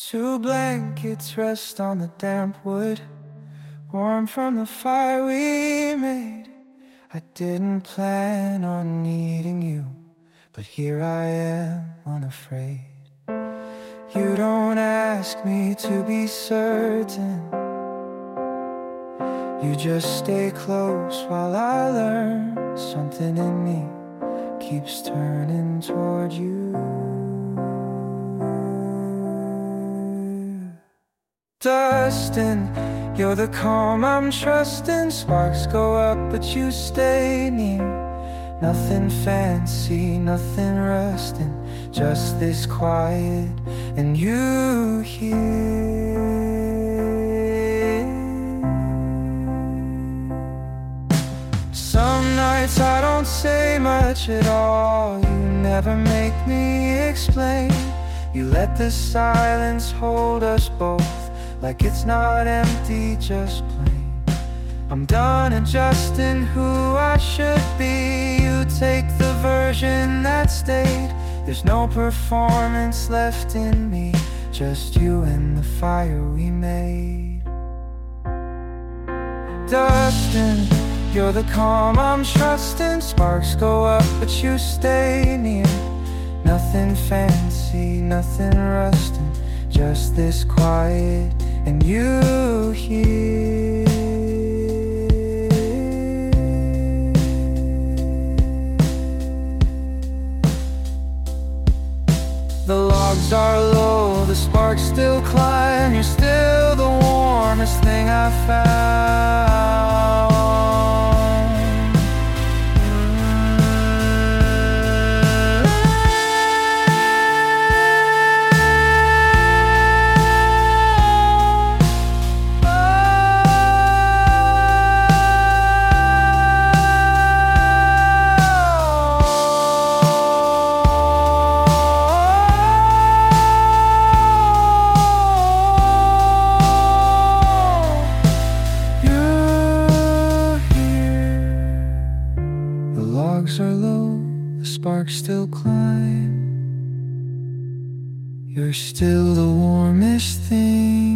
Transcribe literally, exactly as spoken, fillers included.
Two blankets rest on the damp wood, warm from the fire we made. I didn't plan on needing you, but here I am unafraid. You don't ask me to be certain, you just stay close while I learn. Something in me keeps turning toward you. Dustin, you're the calm I'm trusting. Sparks go up but you stay near. Nothing fancy, nothing rusting, just this quiet and you here. Some nights I don't say much at all. You never make me explain. You let the silence hold us both, like it's not empty, just plain. I'm done adjusting who I should be. You take the version that stayed. There's no performance left in me, just you and the fire we made. Dustin, you're the calm I'm trusting. Sparks go up but you stay near. Nothing fancy, nothing rusting, just this quiet and you here. The logs are low, the sparks still climb. You're still the warmest thing I found. The logs are low, the sparks still climb. You're still the warmest thing